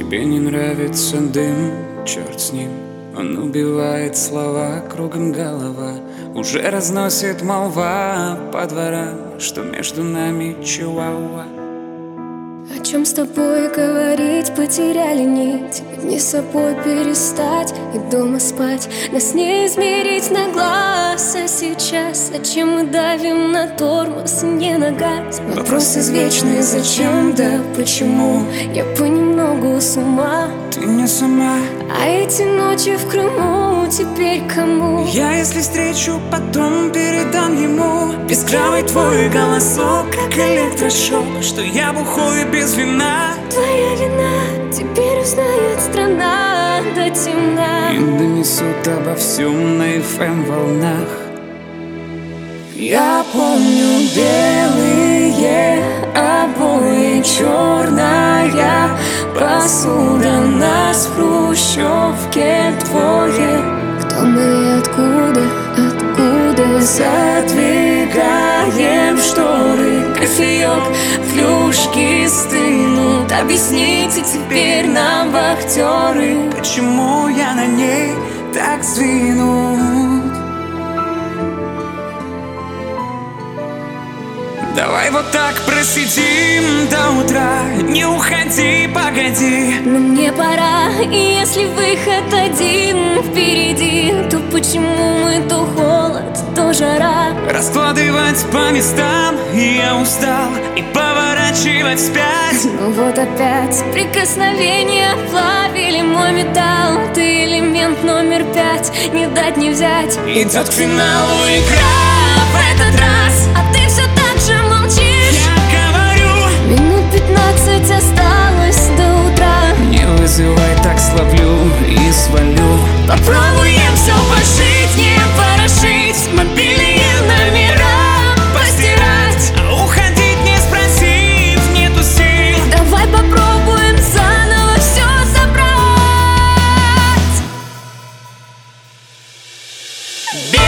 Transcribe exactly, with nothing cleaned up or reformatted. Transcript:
Тебе не нравится дым, черт с ним. Он убивает слова, кругом голова. Уже разносит молва по дворам, что между нами чиуауа. О чем с тобой говорить, потеряли нить. Не собой перестать и дома спать. Нас не измерить на глаз, а сейчас зачем мы давим на тормоз, не на газ? Вопрос извечный, зачем, да почему? Я понемногу с ума. Ты не сама. А эти ночи в Крыму теперь кому? Я, если встречу, потом передам ему бескрайний твой голосок, как электрошок, что я бухой без вина. Твоя вина, теперь узнает страна до темна. И донесут обо всем на эф эм волнах. Я помню белые обои, черная посуда, нас в хрущевке двое. Кто мы, откуда, откуда? Задвигаем шторы, кофеек, флюшки стынут. Объясните теперь нам, вахтеры, почему я на ней так сдвинут. Давай вот так просидим до утра. Не уходи, погоди. Но мне пора, и если выход один впереди, то почему мы то холод, то жара? Раскладывать по местам я устал, и поворачивать вспять. Ну вот опять прикосновения плавили мой металл. Ты элемент номер пять, не дать не взять. Идет к финалу игра в этот раз, а ты все так же молчишь. Я говорю, минут пятнадцать осталось до утра. не вызывай, так словлю и свалю. Попробуем все пошить, не порошить, мобильные номера постирать, А уходить не спросив, нету сил. давай попробуем заново все собрать.